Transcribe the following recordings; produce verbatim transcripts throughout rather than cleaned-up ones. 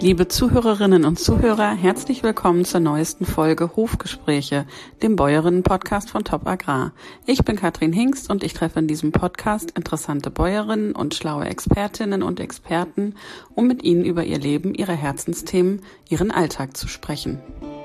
Liebe Zuhörerinnen und Zuhörer, herzlich willkommen zur neuesten Folge Hofgespräche, dem Bäuerinnen-Podcast von Top Agrar. Ich bin Katrin Hingst und ich treffe in diesem Podcast interessante Bäuerinnen und schlaue Expertinnen und Experten, um mit ihnen über ihr Leben, ihre Herzensthemen, ihren Alltag zu sprechen.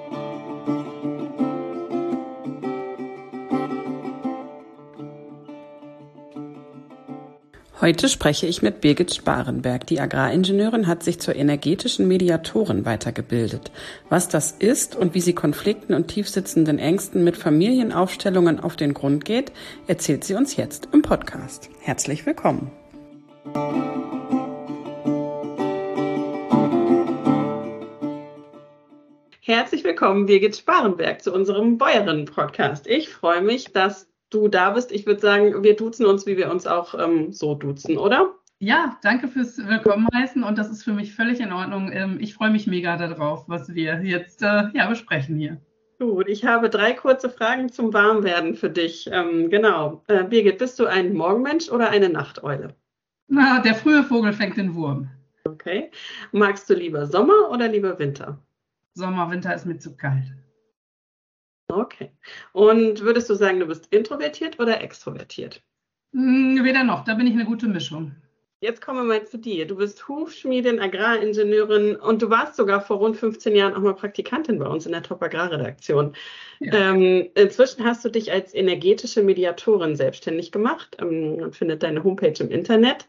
Heute spreche ich mit Birgit Sparenberg. Die Agraringenieurin hat sich zur energetischen Mediatorin weitergebildet. Was das ist und wie sie Konflikten und tiefsitzenden Ängsten mit Familienaufstellungen auf den Grund geht, erzählt sie uns jetzt im Podcast. Herzlich willkommen. Herzlich willkommen, Birgit Sparenberg, zu unserem Bäuerinnen-Podcast. Ich freue mich, dass du da bist. Ich würde sagen, wir duzen uns, wie wir uns auch ähm, so duzen, oder? Ja, danke fürs Willkommen heißen und das ist für mich völlig in Ordnung. Ähm, ich freue mich mega darauf, was wir jetzt äh, ja, besprechen hier. Gut, ich habe drei kurze Fragen zum Warmwerden für dich. Ähm, genau. Äh, Birgit, bist du ein Morgenmensch oder eine Nachteule? Na, der frühe Vogel fängt den Wurm. Okay. Magst du lieber Sommer oder lieber Winter? Sommer, Winter ist mir zu kalt. Okay. Und würdest du sagen, du bist introvertiert oder extrovertiert? Hm, weder noch, da bin ich eine gute Mischung. Jetzt kommen wir mal zu dir. Du bist Hufschmiedin, Agraringenieurin und du warst sogar vor rund fünfzehn Jahren auch mal Praktikantin bei uns in der Top Agrar-Redaktion. Ja. Ähm, inzwischen hast du dich als energetische Mediatorin selbstständig gemacht. Ähm, man findet deine Homepage im Internet.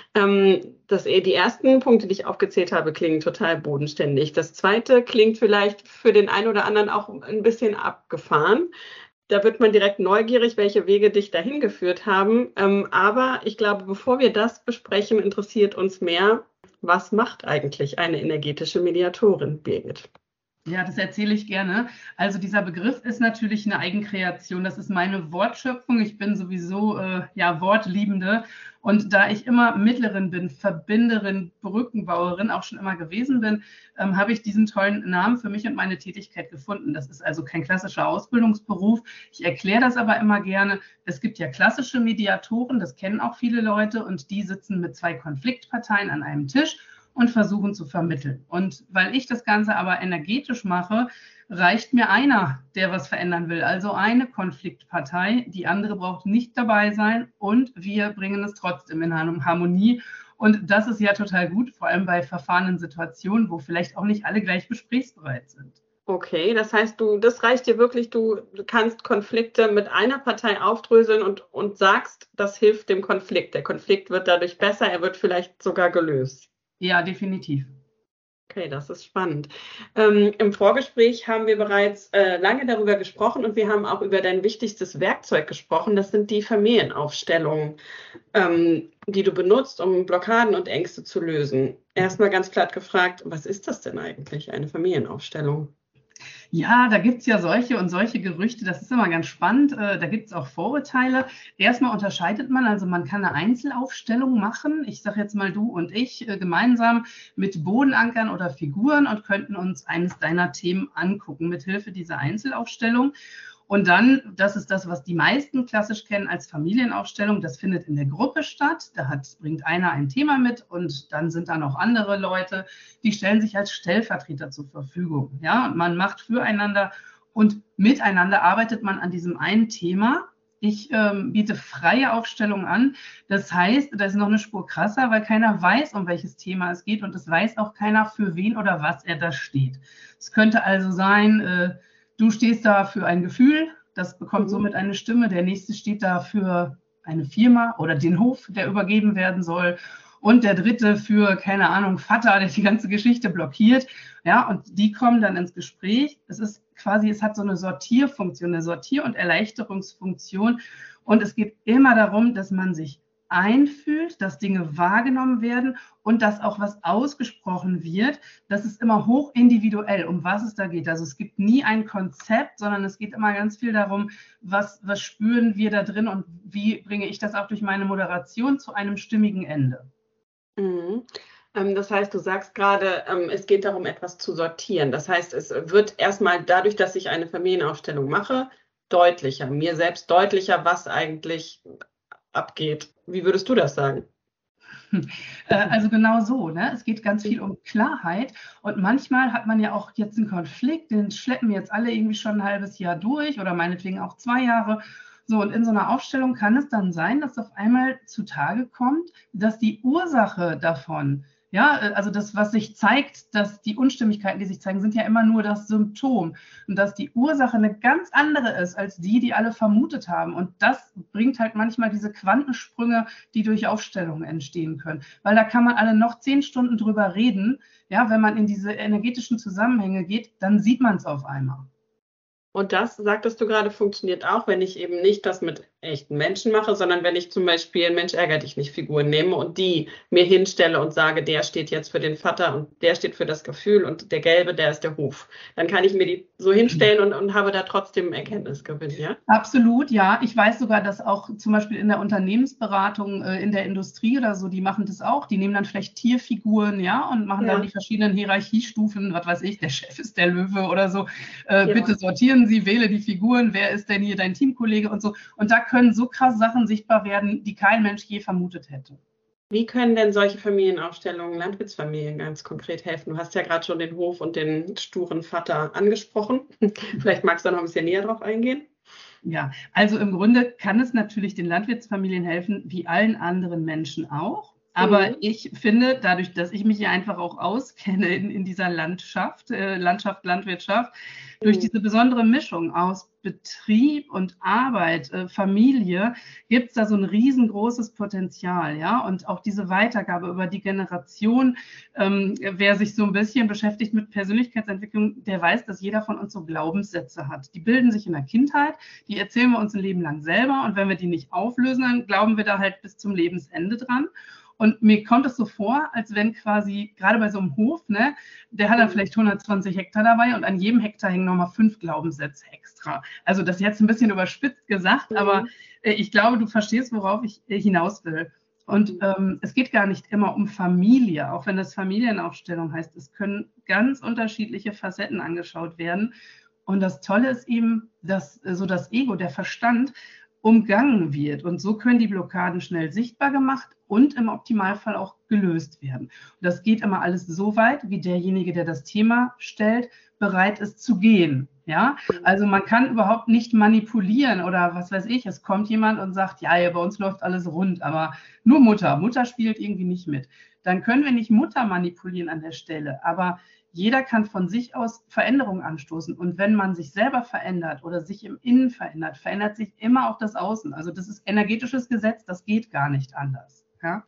Ähm, das, die ersten Punkte, die ich aufgezählt habe, klingen total bodenständig. Das zweite klingt vielleicht für den einen oder anderen auch ein bisschen abgefahren. Da wird man direkt neugierig, welche Wege dich dahin geführt haben. Ähm, aber ich glaube, bevor wir das besprechen, interessiert uns mehr, was macht eigentlich eine energetische Mediatorin, Birgit? Ja, das erzähle ich gerne. Also dieser Begriff ist natürlich eine Eigenkreation. Das ist meine Wortschöpfung. Ich bin sowieso äh, ja Wortliebende. Und da ich immer Mittlerin bin, Verbinderin, Brückenbauerin auch schon immer gewesen bin, ähm, habe ich diesen tollen Namen für mich und meine Tätigkeit gefunden. Das ist also kein klassischer Ausbildungsberuf. Ich erkläre das aber immer gerne. Es gibt ja klassische Mediatoren, das kennen auch viele Leute, und die sitzen mit zwei Konfliktparteien an einem Tisch und versuchen zu vermitteln. Und weil ich das Ganze aber energetisch mache, reicht mir einer, der was verändern will. Also eine Konfliktpartei, die andere braucht nicht dabei sein und wir bringen es trotzdem in Harmonie. Und das ist ja total gut, vor allem bei verfahrenen Situationen, wo vielleicht auch nicht alle gleich gesprächsbereit sind. Okay, das heißt, du, das reicht dir wirklich, du, du kannst Konflikte mit einer Partei aufdröseln und, und sagst, das hilft dem Konflikt. Der Konflikt wird dadurch besser, er wird vielleicht sogar gelöst. Ja, definitiv. Okay, das ist spannend. Ähm, im Vorgespräch haben wir bereits äh, lange darüber gesprochen und wir haben auch über dein wichtigstes Werkzeug gesprochen. Das sind die Familienaufstellungen, ähm, die du benutzt, um Blockaden und Ängste zu lösen. Erstmal ganz platt gefragt, was ist das denn eigentlich, eine Familienaufstellung? Ja, da gibt es ja solche und solche Gerüchte, das ist immer ganz spannend, äh, da gibt es auch Vorurteile. Erstmal unterscheidet man, also man kann eine Einzelaufstellung machen, ich sage jetzt mal du und ich, äh, gemeinsam mit Bodenankern oder Figuren und könnten uns eines deiner Themen angucken, mithilfe dieser Einzelaufstellung. Und dann, das ist das, was die meisten klassisch kennen als Familienaufstellung, das findet in der Gruppe statt. Da hat, bringt einer ein Thema mit und dann sind da noch andere Leute, die stellen sich als Stellvertreter zur Verfügung. Ja, und man macht füreinander und miteinander arbeitet man an diesem einen Thema. Ich ähm, biete freie Aufstellungen an. Das heißt, das ist noch eine Spur krasser, weil keiner weiß, um welches Thema es geht und es weiß auch keiner, für wen oder was er da steht. Es könnte also sein, äh, du stehst da für ein Gefühl, das bekommt mhm. somit eine Stimme. Der nächste steht da für eine Firma oder den Hof, der übergeben werden soll. Und der dritte für, keine Ahnung, Vater, der die ganze Geschichte blockiert. Ja, und die kommen dann ins Gespräch. Es ist quasi, es hat so eine Sortierfunktion, eine Sortier- und Erleichterungsfunktion. Und es geht immer darum, dass man sich einfühlt, dass Dinge wahrgenommen werden und dass auch was ausgesprochen wird. Das ist immer hoch individuell, um was es da geht. Also es gibt nie ein Konzept, sondern es geht immer ganz viel darum, was, was spüren wir da drin und wie bringe ich das auch durch meine Moderation zu einem stimmigen Ende. Mhm. Ähm, das heißt, du sagst gerade, ähm, es geht darum, etwas zu sortieren. Das heißt, es wird erstmal dadurch, dass ich eine Familienaufstellung mache, deutlicher, mir selbst deutlicher, was eigentlich abgeht. Wie würdest du das sagen? Also genau so, ne? Es geht ganz viel um Klarheit und manchmal hat man ja auch jetzt einen Konflikt, den schleppen jetzt alle irgendwie schon ein halbes Jahr durch oder meinetwegen auch zwei Jahre. So, und in so einer Aufstellung kann es dann sein, dass auf einmal zutage kommt, dass die Ursache davon, ja, also das, was sich zeigt, dass die Unstimmigkeiten, die sich zeigen, sind ja immer nur das Symptom und dass die Ursache eine ganz andere ist als die, die alle vermutet haben. Und das bringt halt manchmal diese Quantensprünge, die durch Aufstellungen entstehen können. Weil da kann man alle noch zehn Stunden drüber reden. Ja, wenn man in diese energetischen Zusammenhänge geht, dann sieht man es auf einmal. Und das, sagtest du gerade, funktioniert auch, wenn ich eben nicht das mit echten Menschen mache, sondern wenn ich zum Beispiel Mensch ärger dich nicht Figuren nehme und die mir hinstelle und sage, der steht jetzt für den Vater und der steht für das Gefühl und der Gelbe, der ist der Hof. Dann kann ich mir die so hinstellen und, und habe da trotzdem Erkenntnisgewinn, ja? Absolut, ja. Ich weiß sogar, dass auch zum Beispiel in der Unternehmensberatung, äh, in der Industrie oder so, die machen das auch. Die nehmen dann vielleicht Tierfiguren, ja, und machen ja. dann die verschiedenen Hierarchiestufen, was weiß ich, der Chef ist der Löwe oder so. Äh, ja. Bitte sortieren Sie, wähle die Figuren, wer ist denn hier dein Teamkollege und so. Und da können so krass Sachen sichtbar werden, die kein Mensch je vermutet hätte. Wie können denn solche Familienaufstellungen Landwirtsfamilien ganz konkret helfen? Du hast ja gerade schon den Hof und den sturen Vater angesprochen. Vielleicht magst du da noch ein bisschen näher drauf eingehen. Ja, also im Grunde kann es natürlich den Landwirtsfamilien helfen, wie allen anderen Menschen auch. Aber mhm. ich finde, dadurch, dass ich mich ja einfach auch auskenne in, in dieser Landschaft, äh, Landschaft, Landwirtschaft, mhm. durch diese besondere Mischung aus Betrieb und Arbeit, äh, Familie, gibt es da so ein riesengroßes Potenzial, ja. Und auch diese Weitergabe über die Generation, ähm, wer sich so ein bisschen beschäftigt mit Persönlichkeitsentwicklung, der weiß, dass jeder von uns so Glaubenssätze hat. Die bilden sich in der Kindheit, die erzählen wir uns ein Leben lang selber und wenn wir die nicht auflösen, dann glauben wir da halt bis zum Lebensende dran. Und mir kommt es so vor, als wenn quasi, gerade bei so einem Hof, ne, der hat dann vielleicht hundertzwanzig Hektar dabei und an jedem Hektar hängen nochmal fünf Glaubenssätze extra. Also das ist jetzt ein bisschen überspitzt gesagt, mhm. aber äh, ich glaube, du verstehst, worauf ich äh, hinaus will. Und ähm, es geht gar nicht immer um Familie, auch wenn das Familienaufstellung heißt. Es können ganz unterschiedliche Facetten angeschaut werden. Und das Tolle ist eben, dass äh, so das Ego, der Verstand, umgangen wird. Und so können die Blockaden schnell sichtbar gemacht und im Optimalfall auch gelöst werden. Und das geht immer alles so weit, wie derjenige, der das Thema stellt, bereit ist zu gehen. Ja, also man kann überhaupt nicht manipulieren oder was weiß ich. Es kommt jemand und sagt, ja, ja, bei uns läuft alles rund, aber nur Mutter. Mutter spielt irgendwie nicht mit. Dann können wir nicht Mutter manipulieren an der Stelle, aber jeder kann von sich aus Veränderungen anstoßen. Und wenn man sich selber verändert oder sich im Innen verändert, verändert sich immer auch das Außen. Also das ist energetisches Gesetz, das geht gar nicht anders. Ja?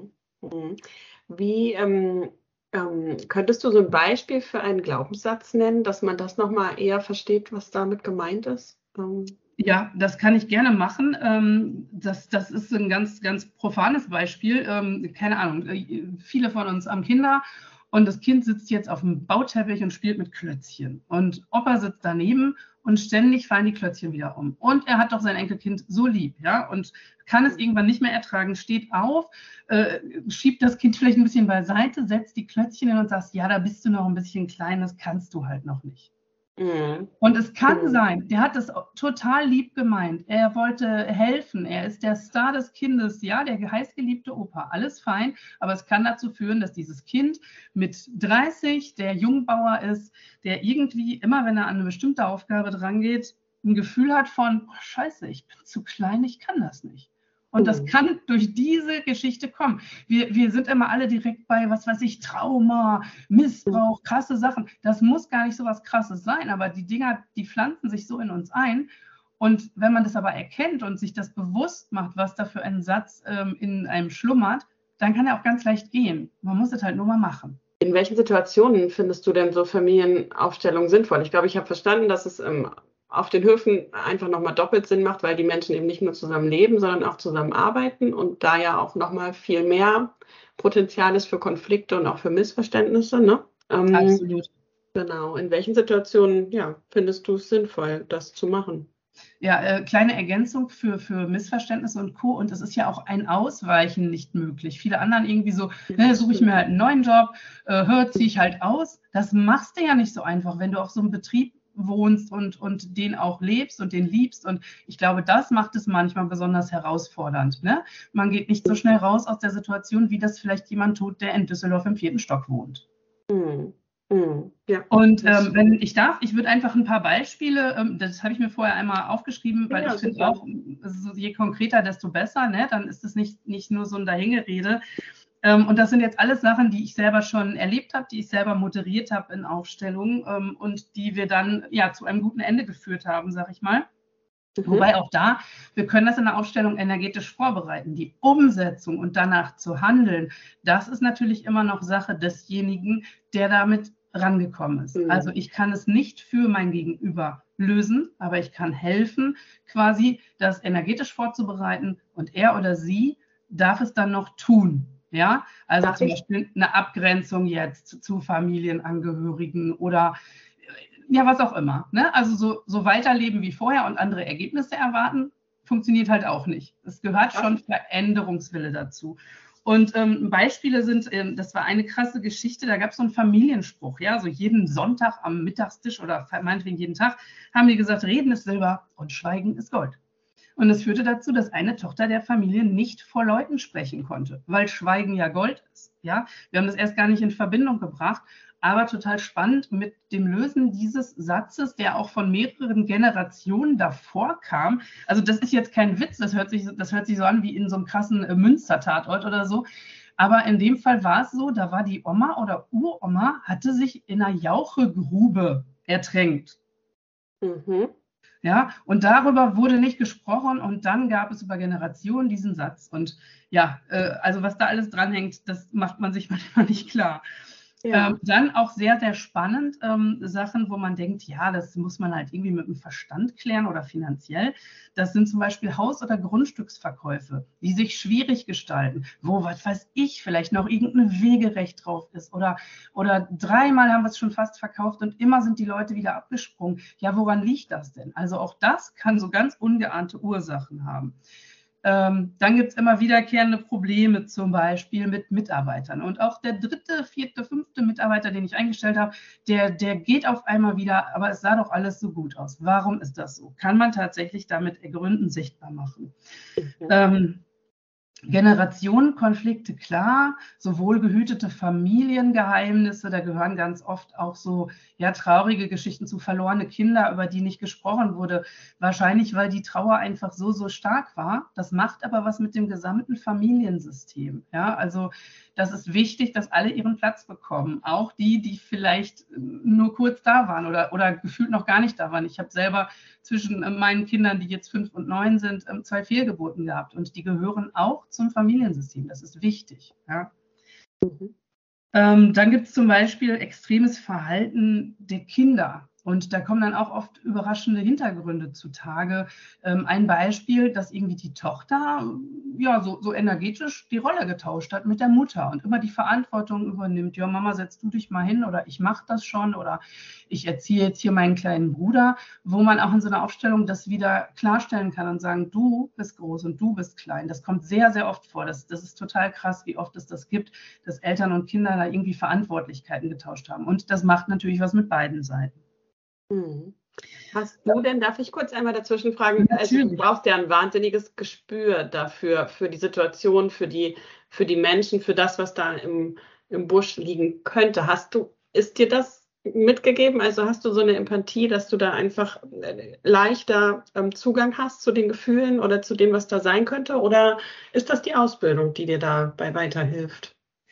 Wie ähm, ähm, könntest du so ein Beispiel für einen Glaubenssatz nennen, dass man das nochmal eher versteht, was damit gemeint ist? Ähm. Ja, das kann ich gerne machen. Ähm, das, das ist ein ganz, ganz profanes Beispiel. Ähm, keine Ahnung, viele von uns haben Kinder. Und das Kind sitzt jetzt auf dem Bauteppich und spielt mit Klötzchen. Und Opa sitzt daneben und ständig fallen die Klötzchen wieder um. Und er hat doch sein Enkelkind so lieb, ja, und kann es irgendwann nicht mehr ertragen, steht auf, äh, schiebt das Kind vielleicht ein bisschen beiseite, setzt die Klötzchen hin und sagt, ja, da bist du noch ein bisschen klein, das kannst du halt noch nicht. Mhm. Und es kann mhm. sein, der hat es total lieb gemeint. Er wollte helfen. Er ist der Star des Kindes, ja, der heißgeliebte Opa. Alles fein, aber es kann dazu führen, dass dieses Kind mit dreißig, der Jungbauer ist, der irgendwie immer, wenn er an eine bestimmte Aufgabe drangeht, ein Gefühl hat von, oh, Scheiße, ich bin zu klein, ich kann das nicht. Und das kann durch diese Geschichte kommen. Wir, wir sind immer alle direkt bei, was weiß ich, Trauma, Missbrauch, krasse Sachen. Das muss gar nicht so was Krasses sein, aber die Dinger, die pflanzen sich so in uns ein. Und wenn man das aber erkennt und sich das bewusst macht, was da für ein Satz ähm, in einem schlummert, dann kann er auch ganz leicht gehen. Man muss es halt nur mal machen. In welchen Situationen findest du denn so Familienaufstellungen sinnvoll? Ich glaube, ich habe verstanden, dass es ähm, auf den Höfen einfach nochmal doppelt Sinn macht, weil die Menschen eben nicht nur zusammen leben, sondern auch zusammen arbeiten und da ja auch nochmal viel mehr Potenzial ist für Konflikte und auch für Missverständnisse. Ne? Ähm, Absolut. Genau. In welchen Situationen ja, findest du es sinnvoll, das zu machen? Ja, äh, kleine Ergänzung für, für Missverständnisse und Co. Und es ist ja auch ein Ausweichen nicht möglich. Viele anderen irgendwie so, ne, suche ich mir halt einen neuen Job, äh, hör, ziehe ich halt aus. Das machst du ja nicht so einfach, wenn du auf so einem Betrieb wohnst und, und den auch lebst und den liebst. Und ich glaube, das macht es manchmal besonders herausfordernd. Ne? Man geht nicht so schnell raus aus der Situation, wie das vielleicht jemand tut, der in Düsseldorf im vierten Stock wohnt. Mhm. Mhm. Ja, Und ähm, wenn ich darf, ich würde einfach ein paar Beispiele, ähm, das habe ich mir vorher einmal aufgeschrieben, weil ja, ich finde super. auch, also je konkreter, desto besser, ne? Dann ist es nicht, nicht nur so ein Dahingerede. Ähm, und das sind jetzt alles Sachen, die ich selber schon erlebt habe, die ich selber moderiert habe in Aufstellungen ähm, und die wir dann ja zu einem guten Ende geführt haben, sag ich mal. Mhm. Wobei auch da, wir können das in der Aufstellung energetisch vorbereiten. Die Umsetzung und danach zu handeln, das ist natürlich immer noch Sache desjenigen, der damit rangekommen ist. Mhm. Also ich kann es nicht für mein Gegenüber lösen, aber ich kann helfen, quasi das energetisch vorzubereiten und er oder sie darf es dann noch tun. Ja, also darf zum ich? Beispiel eine Abgrenzung jetzt zu Familienangehörigen oder ja, was auch immer. Ne? Also so, so weiterleben wie vorher und andere Ergebnisse erwarten, funktioniert halt auch nicht. Es gehört schon Veränderungswille dazu. Und ähm, Beispiele sind, ähm, das war eine krasse Geschichte, da gab es so einen Familienspruch, ja, so jeden Sonntag am Mittagstisch oder meinetwegen jeden Tag haben die gesagt, Reden ist Silber und Schweigen ist Gold. Und es führte dazu, dass eine Tochter der Familie nicht vor Leuten sprechen konnte, weil Schweigen ja Gold ist. Ja? Wir haben das erst gar nicht in Verbindung gebracht, aber total spannend mit dem Lösen dieses Satzes, der auch von mehreren Generationen davor kam. Also das ist jetzt kein Witz, das hört sich, das hört sich so an wie in so einem krassen Münster-Tatort oder so. Aber in dem Fall war es so, da war die Oma oder Uroma, hatte sich in einer Jauchegrube ertränkt. Mhm. Ja, und darüber wurde nicht gesprochen und dann gab es über Generationen diesen Satz. Und ja, äh, also was da alles dranhängt, das macht man sich manchmal nicht klar. Ja. Ähm, dann auch sehr, sehr spannend ähm, Sachen, wo man denkt, ja, das muss man halt irgendwie mit dem Verstand klären oder finanziell. Das sind zum Beispiel Haus- oder Grundstücksverkäufe, die sich schwierig gestalten, wo, was weiß ich, vielleicht noch irgendein Wegerecht drauf ist oder, oder dreimal haben wir es schon fast verkauft und immer sind die Leute wieder abgesprungen. Ja, woran liegt das denn? Also auch das kann so ganz ungeahnte Ursachen haben. Ähm, dann gibt es immer wiederkehrende Probleme, zum Beispiel mit Mitarbeitern. Und auch der dritte, vierte, fünfte Mitarbeiter, den ich eingestellt habe, der, der geht auf einmal wieder, aber es sah doch alles so gut aus. Warum ist das so? Kann man tatsächlich damit Gründen sichtbar machen. Mhm. Ähm, Generationenkonflikte, klar, sowohl gehütete Familiengeheimnisse, da gehören ganz oft auch so ja, traurige Geschichten zu, verlorene Kinder, über die nicht gesprochen wurde. Wahrscheinlich, weil die Trauer einfach so, so stark war. Das macht aber was mit dem gesamten Familiensystem. Ja, also das ist wichtig, dass alle ihren Platz bekommen. Auch die, die vielleicht nur kurz da waren oder, oder gefühlt noch gar nicht da waren. Ich habe selber zwischen meinen Kindern, die jetzt fünf und neun sind, zwei Fehlgeburten gehabt. Und die gehören auch zum Familiensystem. Das ist wichtig. Ja. Mhm. Ähm, dann gibt es zum Beispiel extremes Verhalten der Kinder. Und da kommen dann auch oft überraschende Hintergründe zutage. Ähm, ein Beispiel, dass irgendwie die Tochter ja so, so energetisch die Rolle getauscht hat mit der Mutter und immer die Verantwortung übernimmt. Ja, Mama, setz du dich mal hin oder ich mache das schon oder ich erziehe jetzt hier meinen kleinen Bruder, wo man auch in so einer Aufstellung das wieder klarstellen kann und sagen, du bist groß und du bist klein. Das kommt sehr, sehr oft vor. Das, das ist total krass, wie oft es das gibt, dass Eltern und Kinder da irgendwie Verantwortlichkeiten getauscht haben. Und das macht natürlich was mit beiden Seiten. Mhm. Hast du denn, darf ich kurz einmal dazwischen fragen, also du brauchst ja ein wahnsinniges Gespür dafür, für die Situation, für die, für die Menschen, für das, was da im, im Busch liegen könnte. Hast du, ist dir das mitgegeben? Also hast du so eine Empathie, dass du da einfach leichter ähm, Zugang hast zu den Gefühlen oder zu dem, was da sein könnte? Oder ist das die Ausbildung, die dir dabei weiterhilft?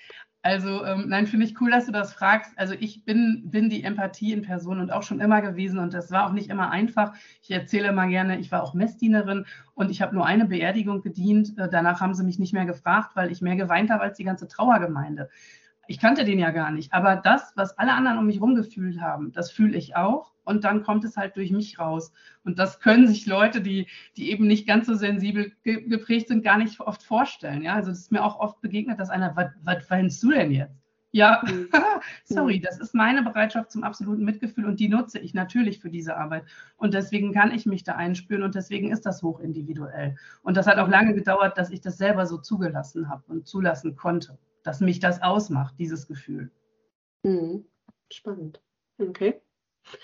Also ähm, nein, finde ich cool, dass du das fragst. Also ich bin, bin die Empathie in Person und auch schon immer gewesen und das war auch nicht immer einfach. Ich erzähle immer gerne, ich war auch Messdienerin und ich habe nur eine Beerdigung gedient. Äh, danach haben sie mich nicht mehr gefragt, weil ich mehr geweint habe als die ganze Trauergemeinde. Ich kannte den ja gar nicht, aber das, was alle anderen um mich herum gefühlt haben, das fühle ich auch und dann kommt es halt durch mich raus. Und das können sich Leute, die, die eben nicht ganz so sensibel ge- geprägt sind, gar nicht oft vorstellen. Ja? Also es ist mir auch oft begegnet, dass einer, was weinst du denn jetzt? Ja, sorry, das ist meine Bereitschaft zum absoluten Mitgefühl und die nutze ich natürlich für diese Arbeit. Und deswegen kann ich mich da einspüren und deswegen ist das hochindividuell. Und das hat auch lange gedauert, dass ich das selber so zugelassen habe und zulassen konnte, dass mich das ausmacht, dieses Gefühl. Mhm. Spannend. Okay.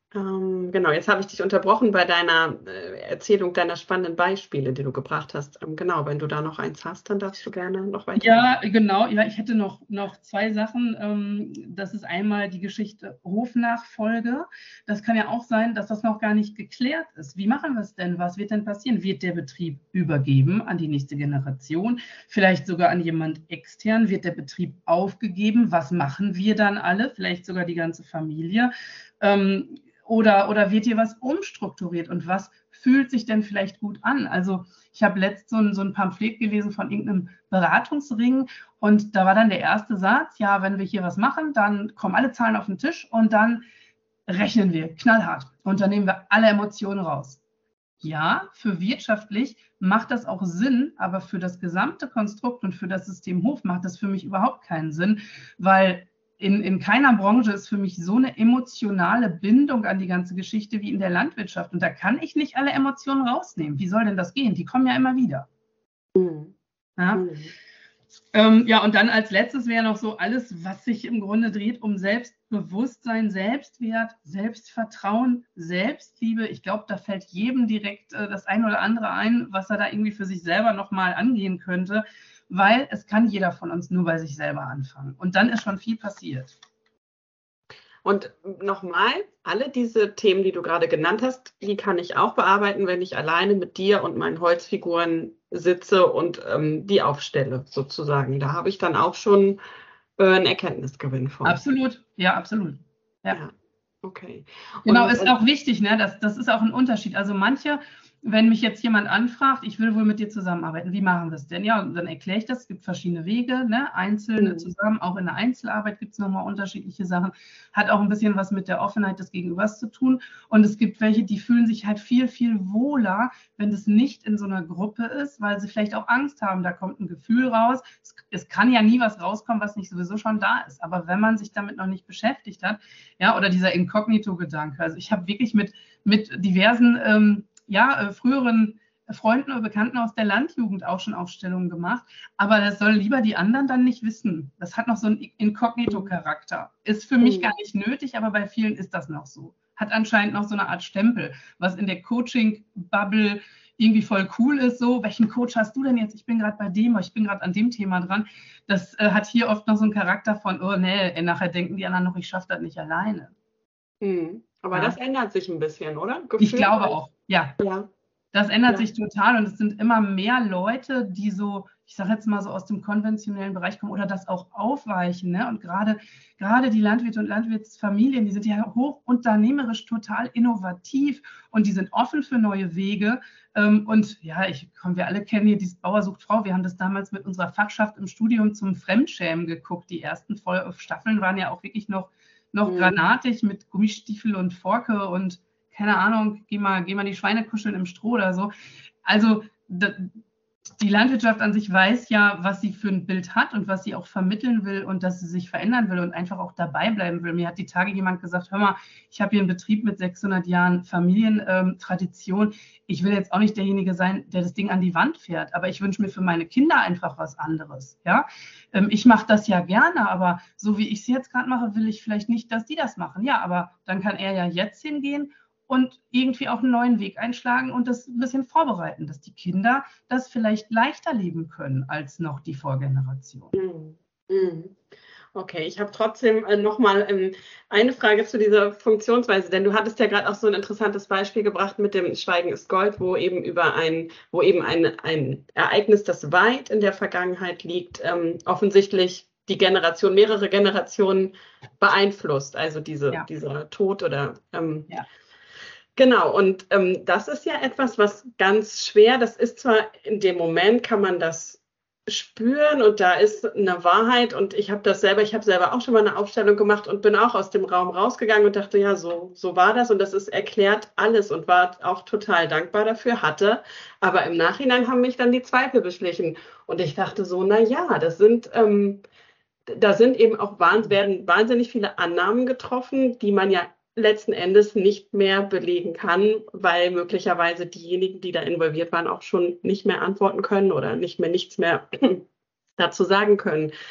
Ähm, genau, jetzt habe ich dich unterbrochen bei deiner äh, Erzählung deiner spannenden Beispiele, die du gebracht hast. Ähm, genau, wenn du da noch eins hast, dann darfst du gerne noch weiter. Ja, genau. Ja, ich hätte noch, noch zwei Sachen. Ähm, das ist einmal die Geschichte Hofnachfolge. Das kann ja auch sein, dass das noch gar nicht geklärt ist. Wie machen wir es denn? Was wird denn passieren? Wird der Betrieb übergeben an die nächste Generation? Vielleicht sogar an jemand extern? Wird der Betrieb aufgegeben? Was machen wir dann alle? Vielleicht sogar die ganze Familie? Ähm, oder, oder wird hier was umstrukturiert? Und was fühlt sich denn vielleicht gut an? Also ich habe letzt so ein, so ein Pamphlet gelesen von irgendeinem Beratungsring und da war dann der erste Satz, ja, wenn wir hier was machen, dann kommen alle Zahlen auf den Tisch und dann rechnen wir knallhart und dann nehmen wir alle Emotionen raus. Ja, für wirtschaftlich macht das auch Sinn, aber für das gesamte Konstrukt und für das System Hof macht das für mich überhaupt keinen Sinn, weil in, in keiner Branche ist für mich so eine emotionale Bindung an die ganze Geschichte wie in der Landwirtschaft. Und da kann ich nicht alle Emotionen rausnehmen. Wie soll denn das gehen? Die kommen ja immer wieder. Mhm. Ja? Mhm. Ähm, ja, und dann als letztes wäre noch so alles, was sich im Grunde dreht um Selbstbewusstsein, Selbstwert, Selbstvertrauen, Selbstliebe. Ich glaube, da fällt jedem direkt äh, das eine oder andere ein, was er da irgendwie für sich selber nochmal angehen könnte, weil es kann jeder von uns nur bei sich selber anfangen. Und dann ist schon viel passiert. Und nochmal, alle diese Themen, die du gerade genannt hast, die kann ich auch bearbeiten, wenn ich alleine mit dir und meinen Holzfiguren sitze und ähm, die aufstelle, sozusagen. Da habe ich dann auch schon äh, einen Erkenntnisgewinn von. Absolut, ja, absolut. Ja, ja. Okay. Genau, und, ist äh, auch wichtig, ne? Das, das ist auch ein Unterschied. Also manche, wenn mich jetzt jemand anfragt, ich will wohl mit dir zusammenarbeiten, wie machen wir es denn? Ja, dann erkläre ich das, es gibt verschiedene Wege, ne? Einzelne Mhm. zusammen, auch in der Einzelarbeit gibt es nochmal unterschiedliche Sachen, hat auch ein bisschen was mit der Offenheit des Gegenübers zu tun. Und es gibt welche, die fühlen sich halt viel, viel wohler, wenn das nicht in so einer Gruppe ist, weil sie vielleicht auch Angst haben, da kommt ein Gefühl raus. Es, es kann ja nie was rauskommen, was nicht sowieso schon da ist. Aber wenn man sich damit noch nicht beschäftigt hat, ja, oder dieser Inkognito-Gedanke. Also ich habe wirklich mit, mit diversen ähm, ja, äh, früheren Freunden oder Bekannten aus der Landjugend auch schon Aufstellungen gemacht, aber das sollen lieber die anderen dann nicht wissen. Das hat noch so einen Inkognito-Charakter. Ist für mich gar nicht nötig, aber bei vielen ist das noch so. Hat anscheinend noch so eine Art Stempel, was in der Coaching-Bubble irgendwie voll cool ist, so, welchen Coach hast du denn jetzt? Ich bin gerade bei dem, ich bin gerade an dem Thema dran. Das äh, hat hier oft noch so einen Charakter von, oh nee, nachher denken die anderen noch, ich schaffe das nicht alleine. Mhm. Aber ja. Das ändert sich ein bisschen, oder? Gefühl, ich glaube auch, ja. ja. Das ändert ja. sich total und es sind immer mehr Leute, die so, ich sage jetzt mal so aus dem konventionellen Bereich kommen oder das auch aufweichen. Ne? Und gerade, gerade die Landwirte und Landwirtsfamilien, die sind ja hochunternehmerisch total innovativ und die sind offen für neue Wege. Und ja, ich, komm, wir alle kennen hier dieses Bauer sucht Frau. Wir haben das damals mit unserer Fachschaft im Studium zum Fremdschämen geguckt. Die ersten Staffeln waren ja auch wirklich noch, noch mhm. granatig mit Gummistiefel und Forke und keine Ahnung, geh mal, geh mal die Schweine kuscheln im Stroh oder so. Also die Landwirtschaft an sich weiß ja, was sie für ein Bild hat und was sie auch vermitteln will und dass sie sich verändern will und einfach auch dabei bleiben will. Mir hat die Tage jemand gesagt, hör mal, ich habe hier einen Betrieb mit sechshundert Jahren Familientradition. Ich will jetzt auch nicht derjenige sein, der das Ding an die Wand fährt, aber ich wünsche mir für meine Kinder einfach was anderes. Ja? Ich mache das ja gerne, aber so wie ich es jetzt gerade mache, will ich vielleicht nicht, dass die das machen. Ja, aber dann kann er ja jetzt hingehen und irgendwie auch einen neuen Weg einschlagen und das ein bisschen vorbereiten, dass die Kinder das vielleicht leichter leben können als noch die Vorgeneration. Okay, ich habe trotzdem nochmal eine Frage zu dieser Funktionsweise, denn du hattest ja gerade auch so ein interessantes Beispiel gebracht mit dem Schweigen ist Gold, wo eben über ein, wo eben ein, ein Ereignis, das weit in der Vergangenheit liegt, ähm, offensichtlich die Generation, mehrere Generationen beeinflusst, also diese, ja. dieser Tod oder ähm, ja. Genau, und ähm, das ist ja etwas, was ganz schwer, das ist zwar in dem Moment, kann man das spüren und da ist eine Wahrheit und ich habe das selber, ich habe selber auch schon mal eine Aufstellung gemacht und bin auch aus dem Raum rausgegangen und dachte, ja, so, so war das und das ist erklärt alles und war auch total dankbar dafür, hatte, aber im Nachhinein haben mich dann die Zweifel beschlichen und ich dachte so, na ja, das sind, ähm, da sind eben auch, werden wahnsinnig viele Annahmen getroffen, die man ja letzten Endes nicht mehr belegen kann, weil möglicherweise diejenigen, die da involviert waren, auch schon nicht mehr antworten können oder nicht mehr nichts mehr dazu sagen können.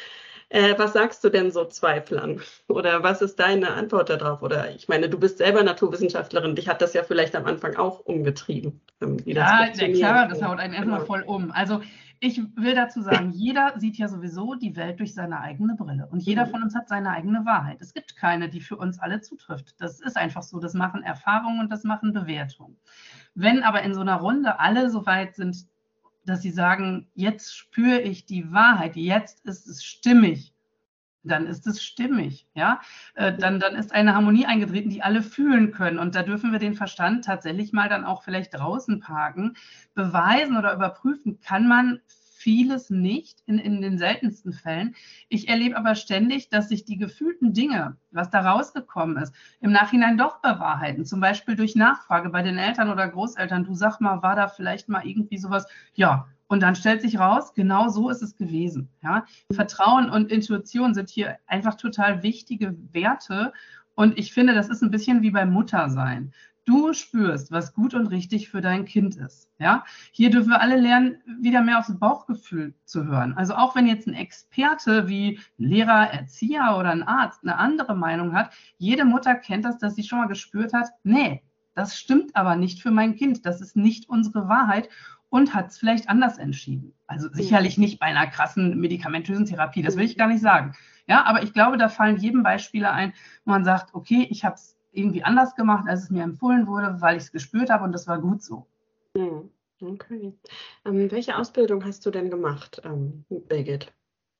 Äh, was sagst du denn so Zweiflern? Oder was ist deine Antwort darauf? Oder ich meine, du bist selber Naturwissenschaftlerin, dich hat das ja vielleicht am Anfang auch umgetrieben, ähm, wie das Ja, na funktioniert. klar, das haut einen erstmal Genau. voll um. Also ich will dazu sagen, jeder sieht ja sowieso die Welt durch seine eigene Brille und jeder Mhm. von uns hat seine eigene Wahrheit. Es gibt keine, die für uns alle zutrifft. Das ist einfach so. Das machen Erfahrungen und das machen Bewertungen. Wenn aber in so einer Runde alle so weit sind, dass sie sagen, jetzt spüre ich die Wahrheit, jetzt ist es stimmig, dann ist es stimmig, ja. Äh, Dann, dann ist eine Harmonie eingetreten, die alle fühlen können. Und da dürfen wir den Verstand tatsächlich mal dann auch vielleicht draußen parken. Beweisen oder überprüfen kann man vieles nicht, in, in den seltensten Fällen. Ich erlebe aber ständig, dass sich die gefühlten Dinge, was da rausgekommen ist, im Nachhinein doch bewahrheiten. Zum Beispiel durch Nachfrage bei den Eltern oder Großeltern. Du sag mal, war da vielleicht mal irgendwie sowas? Ja. Und dann stellt sich raus, genau so ist es gewesen. Ja? Vertrauen und Intuition sind hier einfach total wichtige Werte. Und ich finde, das ist ein bisschen wie beim Muttersein. Du spürst, was gut und richtig für dein Kind ist. Ja? Hier dürfen wir alle lernen, wieder mehr aufs Bauchgefühl zu hören. Also auch wenn jetzt ein Experte wie ein Lehrer, Erzieher oder ein Arzt eine andere Meinung hat, jede Mutter kennt das, dass sie schon mal gespürt hat, nee, das stimmt aber nicht für mein Kind. Das ist nicht unsere Wahrheit. Und hat es vielleicht anders entschieden. Also sicherlich nicht bei einer krassen medikamentösen Therapie, das will ich gar nicht sagen. Ja, aber ich glaube, da fallen jedem Beispiele ein, wo man sagt, okay, ich habe es irgendwie anders gemacht, als es mir empfohlen wurde, weil ich es gespürt habe und das war gut so. Okay. Ähm, welche Ausbildung hast du denn gemacht, ähm, Birgit?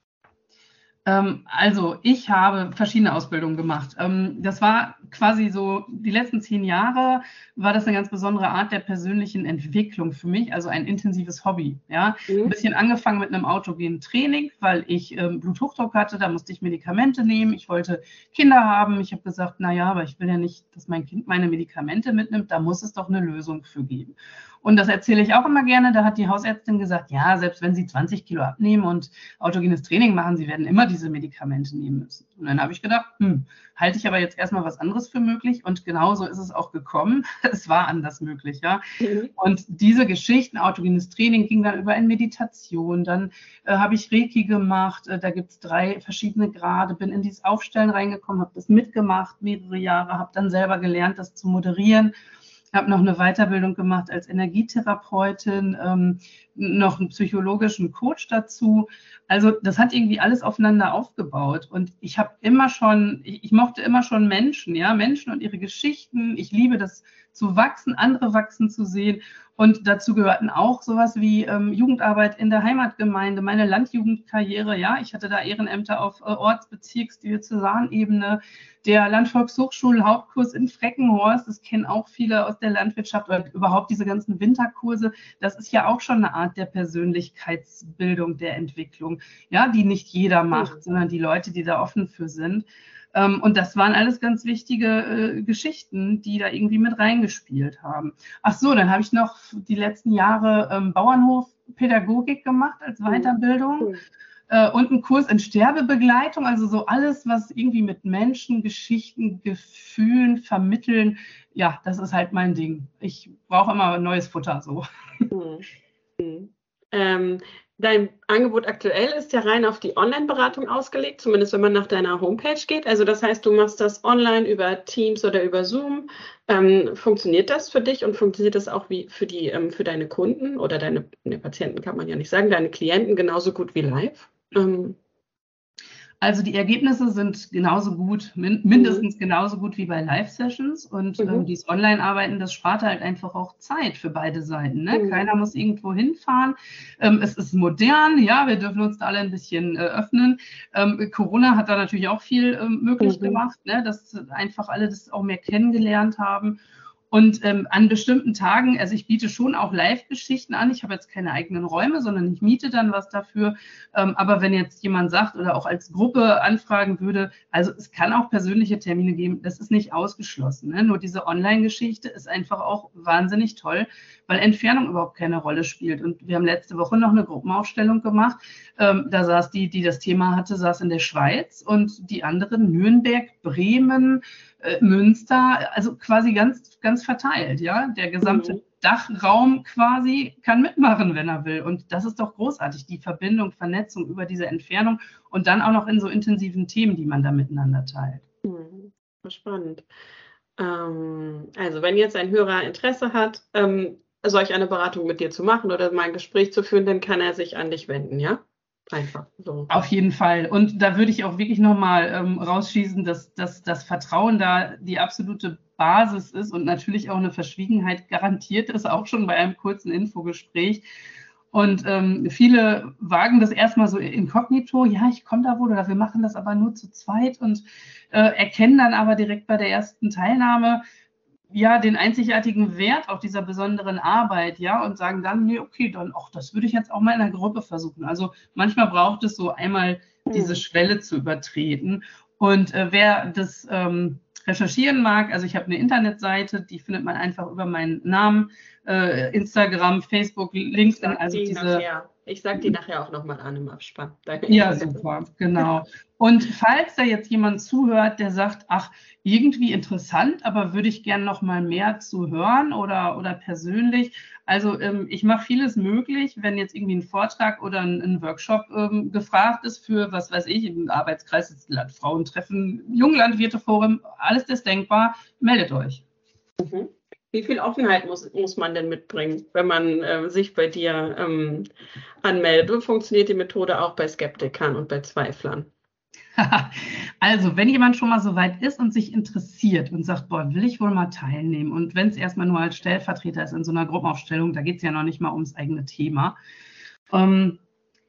Also ich habe verschiedene Ausbildungen gemacht. Das war quasi so, die letzten zehn Jahre war das eine ganz besondere Art der persönlichen Entwicklung für mich, also ein intensives Hobby. Ja? Mhm. Ein bisschen angefangen mit einem autogenen Training, weil ich ähm, Bluthochdruck hatte, da musste ich Medikamente nehmen, ich wollte Kinder haben. Ich habe gesagt, naja, aber ich will ja nicht, dass mein Kind meine Medikamente mitnimmt, da muss es doch eine Lösung für geben. Und das erzähle ich auch immer gerne, da hat die Hausärztin gesagt, ja, selbst wenn Sie zwanzig Kilo abnehmen und autogenes Training machen, Sie werden immer diese Medikamente nehmen müssen. Und dann habe ich gedacht, hm, halte ich aber jetzt erstmal was anderes für möglich und genauso ist es auch gekommen. Es war anders möglich, ja. Mhm. Und diese Geschichten, autogenes Training ging dann über in Meditation, dann äh, habe ich Reiki gemacht, äh, da gibt es drei verschiedene Grade, bin in dieses Aufstellen reingekommen, habe das mitgemacht, mehrere Jahre, habe dann selber gelernt, das zu moderieren. Habe noch eine Weiterbildung gemacht als Energietherapeutin, ähm, noch einen psychologischen Coach dazu. Also das hat irgendwie alles aufeinander aufgebaut. Und ich habe immer schon, ich, ich mochte immer schon Menschen, ja, Menschen und ihre Geschichten. Ich liebe das zu wachsen, andere wachsen zu sehen. Und dazu gehörten auch sowas wie ähm, Jugendarbeit in der Heimatgemeinde, meine Landjugendkarriere. Ja, ich hatte da Ehrenämter auf äh, Orts-, Bezirks-, Diözesanebene, der Landvolkshochschul-Hauptkurs in Freckenhorst. Das kennen auch viele aus der Landwirtschaft oder überhaupt diese ganzen Winterkurse. Das ist ja auch schon eine Art der Persönlichkeitsbildung, der Entwicklung, ja, die nicht jeder macht, sondern die Leute, die da offen für sind. Und das waren alles ganz wichtige äh, Geschichten, die da irgendwie mit reingespielt haben. Ach so, dann habe ich noch die letzten Jahre ähm, Bauernhofpädagogik gemacht als Weiterbildung. Äh, und einen Kurs in Sterbebegleitung, also so alles, was irgendwie mit Menschen, Geschichten, Gefühlen vermitteln. Ja, das ist halt mein Ding. Ich brauche immer neues Futter so. Mhm. Mhm. Ähm, dein Angebot aktuell ist ja rein auf die Online-Beratung ausgelegt, zumindest wenn man nach deiner Homepage geht. Also das heißt, du machst das online über Teams oder über Zoom. Ähm, funktioniert das für dich und funktioniert das auch wie für die, ähm, für deine Kunden oder deine, ne, Patienten kann man ja nicht sagen, deine Klienten genauso gut wie live? Ähm, Also die Ergebnisse sind genauso gut, min mindestens genauso gut wie bei Live-Sessions. Und mhm. ähm, dieses Online-Arbeiten, das spart halt einfach auch Zeit für beide Seiten. Ne? Mhm. Keiner muss irgendwo hinfahren. Ähm, es ist modern, ja, wir dürfen uns da alle ein bisschen äh, öffnen. Ähm, Corona hat da natürlich auch viel ähm, möglich mhm. gemacht, ne? Dass einfach alle das auch mehr kennengelernt haben. Und ähm, an bestimmten Tagen, also ich biete schon auch Live-Geschichten an. Ich habe jetzt keine eigenen Räume, sondern ich miete dann was dafür. Ähm, aber wenn jetzt jemand sagt oder auch als Gruppe anfragen würde, also es kann auch persönliche Termine geben, das ist nicht ausgeschlossen. Ne? Nur diese Online-Geschichte ist einfach auch wahnsinnig toll, weil Entfernung überhaupt keine Rolle spielt. Und wir haben letzte Woche noch eine Gruppenaufstellung gemacht. Ähm, da saß die, die das Thema hatte, saß in der Schweiz und die anderen Nürnberg, Bremen, Münster, also quasi ganz, ganz verteilt, ja. Der gesamte Dachraum quasi kann mitmachen, wenn er will. Und das ist doch großartig, die Verbindung, Vernetzung über diese Entfernung und dann auch noch in so intensiven Themen, die man da miteinander teilt. Hm, spannend. Ähm, also wenn jetzt ein Hörer Interesse hat, ähm, solch eine Beratung mit dir zu machen oder mal ein Gespräch zu führen, dann kann er sich an dich wenden, ja? Einfach so. Auf jeden Fall. Und da würde ich auch wirklich nochmal ähm, rausschießen, dass, dass das Vertrauen da die absolute Basis ist und natürlich auch eine Verschwiegenheit garantiert ist, auch schon bei einem kurzen Infogespräch. Und ähm, viele wagen das erstmal so inkognito, ja, ich komme da wohl oder wir machen das aber nur zu zweit und äh, erkennen dann aber direkt bei der ersten Teilnahme, ja, den einzigartigen Wert auch dieser besonderen Arbeit, ja, und sagen dann, nee, okay, dann, ach, das würde ich jetzt auch mal in der Gruppe versuchen. Also manchmal braucht es so einmal diese Schwelle zu übertreten. Und äh, wer das ähm, recherchieren mag, also ich habe eine Internetseite, die findet man einfach über meinen Namen, äh, Instagram, Facebook, LinkedIn, also diese... Nachher. Ich sage die nachher auch nochmal an im Abspann. Danke. Ja, super, genau. Und falls da jetzt jemand zuhört, der sagt, ach, irgendwie interessant, aber würde ich gerne noch mal mehr zu hören oder, oder persönlich. Also ähm, ich mache vieles möglich, wenn jetzt irgendwie ein Vortrag oder ein, ein Workshop ähm, gefragt ist für, was weiß ich, im Arbeitskreis, das Landfrauentreffen, Junglandwirteforum, alles das denkbar, meldet euch. Mhm. Wie viel Offenheit muss, muss man denn mitbringen, wenn man äh, sich bei dir ähm, anmeldet? Funktioniert die Methode auch bei Skeptikern und bei Zweiflern? Also, wenn jemand schon mal so weit ist und sich interessiert und sagt, boah, will ich wohl mal teilnehmen, und wenn es erstmal nur als Stellvertreter ist in so einer Gruppenaufstellung, da geht es ja noch nicht mal ums eigene Thema, ähm,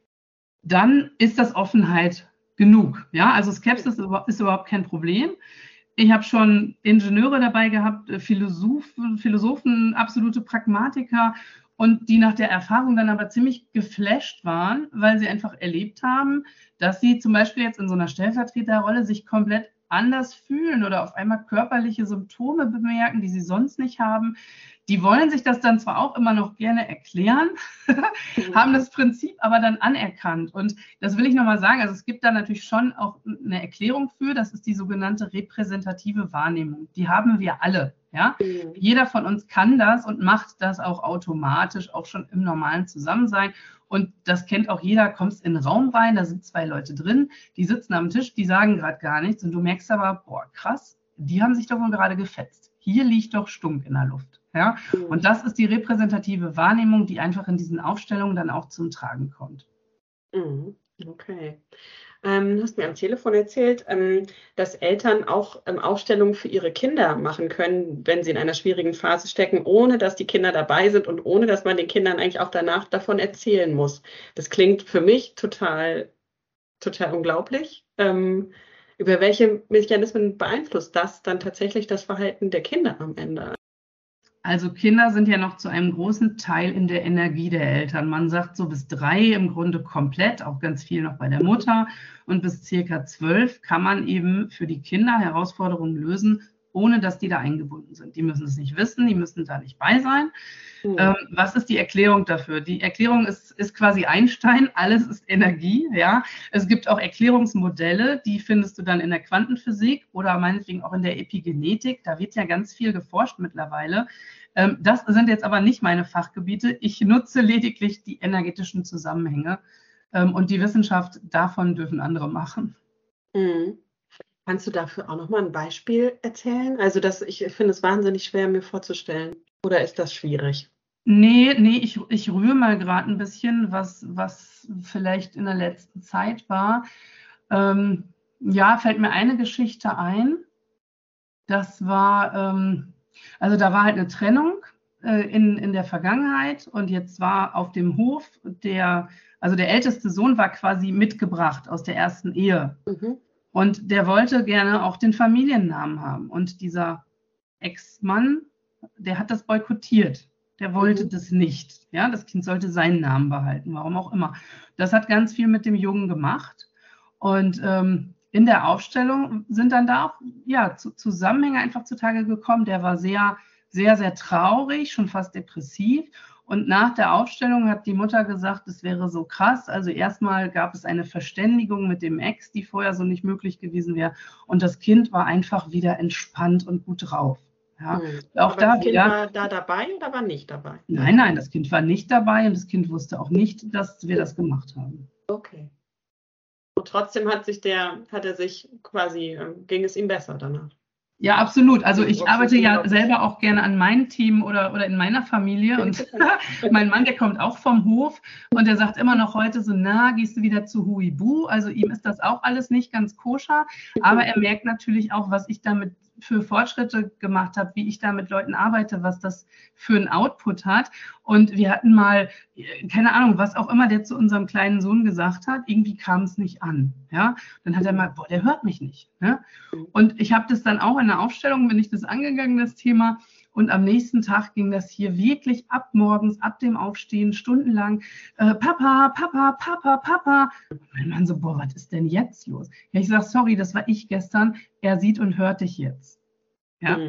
dann ist das Offenheit genug. Ja, also Skepsis ist überhaupt kein Problem. Ich habe schon Ingenieure dabei gehabt, Philosophen, Philosophen, absolute Pragmatiker, und die nach der Erfahrung dann aber ziemlich geflasht waren, weil sie einfach erlebt haben, dass sie zum Beispiel jetzt in so einer Stellvertreterrolle sich komplett anders fühlen oder auf einmal körperliche Symptome bemerken, die sie sonst nicht haben. Die wollen sich das dann zwar auch immer noch gerne erklären, haben das Prinzip aber dann anerkannt. Und das will ich nochmal sagen, also es gibt da natürlich schon auch eine Erklärung für, das ist die sogenannte repräsentative Wahrnehmung. Die haben wir alle. Ja? Mhm. Jeder von uns kann das und macht das auch automatisch, auch schon im normalen Zusammensein. Und das kennt auch jeder, kommst in den Raum rein, da sind zwei Leute drin, die sitzen am Tisch, die sagen gerade gar nichts und du merkst aber, boah, krass, die haben sich doch wohl gerade gefetzt. Hier liegt doch Stunk in der Luft. Ja? Mhm. Und das ist die repräsentative Wahrnehmung, die einfach in diesen Aufstellungen dann auch zum Tragen kommt. Mhm. Okay. Ähm, du hast mir am Telefon erzählt, ähm, dass Eltern auch ähm, Aufstellungen für ihre Kinder machen können, wenn sie in einer schwierigen Phase stecken, ohne dass die Kinder dabei sind und ohne dass man den Kindern eigentlich auch danach davon erzählen muss. Das klingt für mich total, total unglaublich. Ähm, über welche Mechanismen beeinflusst das dann tatsächlich das Verhalten der Kinder am Ende? Also Kinder sind ja noch zu einem großen Teil in der Energie der Eltern. Man sagt so bis drei im Grunde komplett, auch ganz viel noch bei der Mutter. Und bis circa zwölf kann man eben für die Kinder Herausforderungen lösen, ohne dass die da eingebunden sind. Die müssen es nicht wissen, die müssen da nicht bei sein. Mhm. Ähm, was ist die Erklärung dafür? Die Erklärung ist, ist quasi Einstein, alles ist Energie. Ja? Es gibt auch Erklärungsmodelle, die findest du dann in der Quantenphysik oder meinetwegen auch in der Epigenetik. Da wird ja ganz viel geforscht mittlerweile. Ähm, das sind jetzt aber nicht meine Fachgebiete. Ich nutze lediglich die energetischen Zusammenhänge. Ähm, und die Wissenschaft, davon dürfen andere machen. Mhm. Kannst du dafür auch nochmal ein Beispiel erzählen? Also das, ich finde es wahnsinnig schwer, mir vorzustellen. Oder ist das schwierig? Nee, nee, ich, ich rühre mal gerade ein bisschen, was, was vielleicht in der letzten Zeit war. Ähm, ja, fällt mir eine Geschichte ein. Das war, ähm, also da war halt eine Trennung äh, in, in der Vergangenheit und jetzt war auf dem Hof der, also der älteste Sohn war quasi mitgebracht aus der ersten Ehe. Mhm. Und der wollte gerne auch den Familiennamen haben. Und dieser Ex-Mann, der hat das boykottiert. Der wollte mhm. das nicht. Ja, das Kind sollte seinen Namen behalten, warum auch immer. Das hat ganz viel mit dem Jungen gemacht. Und ähm, in der Aufstellung sind dann da auch ja, zu, Zusammenhänge einfach zutage gekommen. Der war sehr, sehr, sehr traurig, schon fast depressiv. Und nach der Aufstellung hat die Mutter gesagt, es wäre so krass. Also erstmal gab es eine Verständigung mit dem Ex, die vorher so nicht möglich gewesen wäre. Und das Kind war einfach wieder entspannt und gut drauf. Ja, Mhm. auch Aber da das Kind wieder. war da dabei oder war nicht dabei? Nein, nein, das Kind war nicht dabei und das Kind wusste auch nicht, dass wir das gemacht haben. Okay. Und trotzdem hat sich der, hat er sich quasi, ähm, ging es ihm besser danach. Ja, absolut. Also ich Okay, arbeite ja unglaublich. selber auch gerne an meinem Team oder, oder in meiner Familie und mein Mann, der kommt auch vom Hof und der sagt immer noch heute so, na, gehst du wieder zu Huibu? Also ihm ist das auch alles nicht ganz koscher, aber er merkt natürlich auch, was ich damit für Fortschritte gemacht habe, wie ich da mit Leuten arbeite, was das für einen Output hat. Und wir hatten mal, keine Ahnung, was auch immer der zu unserem kleinen Sohn gesagt hat, irgendwie kam es nicht an. Ja? Dann hat er mal, boah, der hört mich nicht. Ne? Und ich habe das dann auch in der Aufstellung, bin ich das angegangen, das Thema. Und am nächsten Tag ging das hier wirklich ab morgens, ab dem Aufstehen, stundenlang, äh, Papa, Papa, Papa, Papa. Und mein Mann so, boah, was ist denn jetzt los? Ja, ich sage, sorry, das war ich gestern. Er sieht und hört dich jetzt. Ja.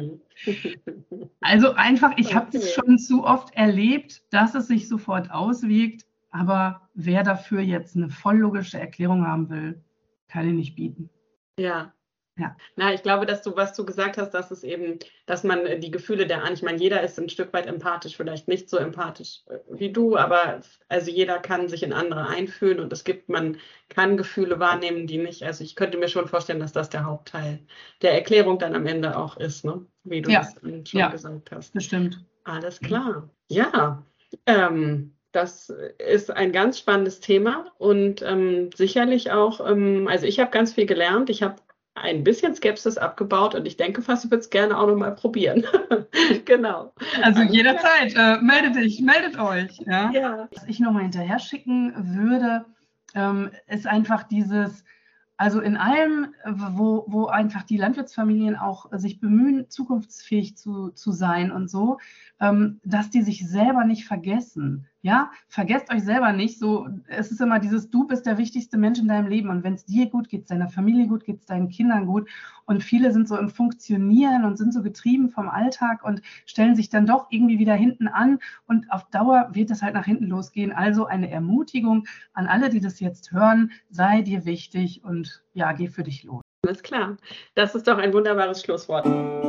Also einfach, ich habe es schon zu oft erlebt, dass es sich sofort auswirkt. Aber wer dafür jetzt eine voll logische Erklärung haben will, kann ich nicht bieten. Ja. Ja. Na, ich glaube, dass du, was du gesagt hast, dass es eben, dass man die Gefühle der anderen, ich meine, jeder ist ein Stück weit empathisch, vielleicht nicht so empathisch wie du, aber also jeder kann sich in andere einfühlen und es gibt, man kann Gefühle wahrnehmen, die nicht, also ich könnte mir schon vorstellen, dass das der Hauptteil der Erklärung dann am Ende auch ist, ne? Wie du Ja. das schon Ja. gesagt hast. Bestimmt. Alles klar. Ja, ähm, das ist ein ganz spannendes Thema und ähm, sicherlich auch, ähm, also ich habe ganz viel gelernt. Ich habe ein bisschen Skepsis abgebaut und ich denke fast, ich würde es gerne auch nochmal probieren. Genau. Also jederzeit, äh, meldet dich, meldet euch. Ja? Ja. Was ich nochmal hinterher schicken würde, ähm, ist einfach dieses, also in allem, wo, wo einfach die Landwirtsfamilien auch sich bemühen, zukunftsfähig zu, zu sein und so, ähm, dass die sich selber nicht vergessen. Ja, vergesst euch selber nicht. So, es ist immer dieses, du bist der wichtigste Mensch in deinem Leben und wenn es dir gut geht, deiner Familie gut, geht es deinen Kindern gut. Und viele sind so im Funktionieren und sind so getrieben vom Alltag und stellen sich dann doch irgendwie wieder hinten an und auf Dauer wird es halt nach hinten losgehen. Also eine Ermutigung an alle, die das jetzt hören, sei dir wichtig und ja, geh für dich los. Alles klar. Das ist doch ein wunderbares Schlusswort.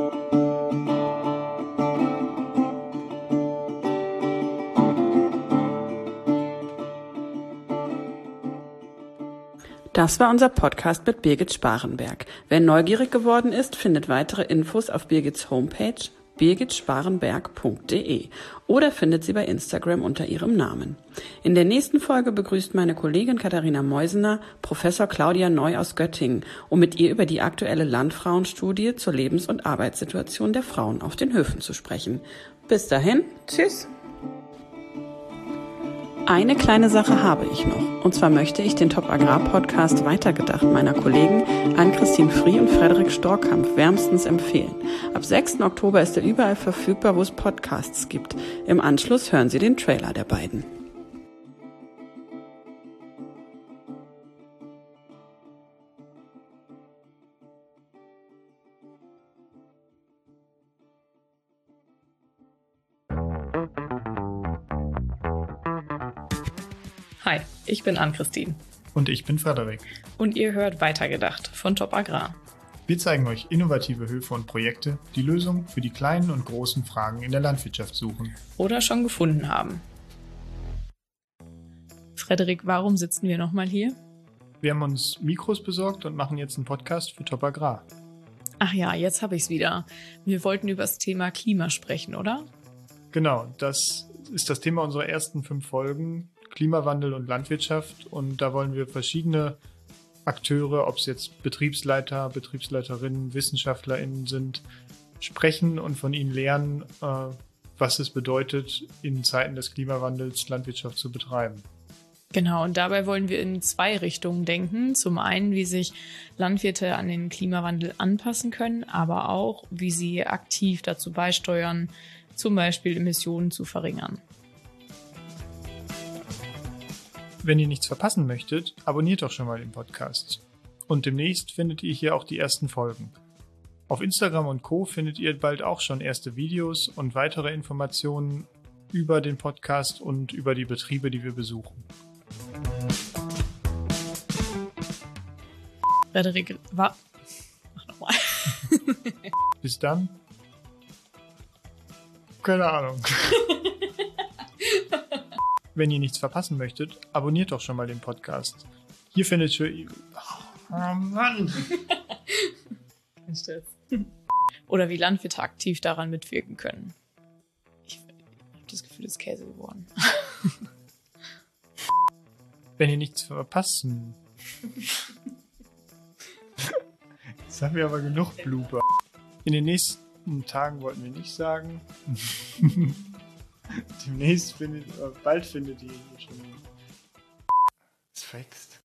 Das war unser Podcast mit Birgit Sparenberg. Wer neugierig geworden ist, findet weitere Infos auf Birgits Homepage birgit sparenberg punkt de oder findet sie bei Instagram unter ihrem Namen. In der nächsten Folge begrüßt meine Kollegin Katharina Meusener Professor Claudia Neu aus Göttingen, um mit ihr über die aktuelle Landfrauenstudie zur Lebens- und Arbeitssituation der Frauen auf den Höfen zu sprechen. Bis dahin, tschüss! Eine kleine Sache habe ich noch. Und zwar möchte ich den Top Agrar Podcast Weitergedacht meiner Kollegen Ann-Christine Frie und Frederik Storkamp wärmstens empfehlen. Ab sechsten Oktober ist er überall verfügbar, wo es Podcasts gibt. Im Anschluss hören Sie den Trailer der beiden. Hi, ich bin Ann-Christine. Und ich bin Frederik. Und ihr hört Weitergedacht von Top Agrar. Wir zeigen euch innovative Höfe und Projekte, die Lösungen für die kleinen und großen Fragen in der Landwirtschaft suchen. Oder schon gefunden haben. Frederik, warum sitzen wir nochmal hier? Wir haben uns Mikros besorgt und machen jetzt einen Podcast für Top Agrar. Ach ja, jetzt habe ich es wieder. Wir wollten über das Thema Klima sprechen, oder? Genau, das ist das Thema unserer ersten fünf Folgen. Klimawandel und Landwirtschaft, und da wollen wir verschiedene Akteure, ob es jetzt Betriebsleiter, Betriebsleiterinnen, WissenschaftlerInnen sind, sprechen und von ihnen lernen, äh, was es bedeutet, in Zeiten des Klimawandels Landwirtschaft zu betreiben. Genau, und dabei wollen wir in zwei Richtungen denken. Zum einen, wie sich Landwirte an den Klimawandel anpassen können, aber auch, wie sie aktiv dazu beisteuern, zum Beispiel Emissionen zu verringern. Wenn ihr nichts verpassen möchtet, abonniert doch schon mal den Podcast. Und demnächst findet ihr hier auch die ersten Folgen. Auf Instagram und Co. findet ihr bald auch schon erste Videos und weitere Informationen über den Podcast und über die Betriebe, die wir besuchen. Frederik, war... Mach nochmal. Bis dann. Keine Ahnung. Wenn ihr nichts verpassen möchtet, abonniert doch schon mal den Podcast. Hier findet ihr... Oh Mann! Oder wie Landwirte aktiv daran mitwirken können. Ich, ich habe das Gefühl, es ist Käse geworden. Wenn ihr nichts verpassen... Jetzt haben wir aber genug Blooper. In den nächsten Tagen wollten wir nicht sagen. Demnächst findet, bald findet ihr hier schon. Es wächst.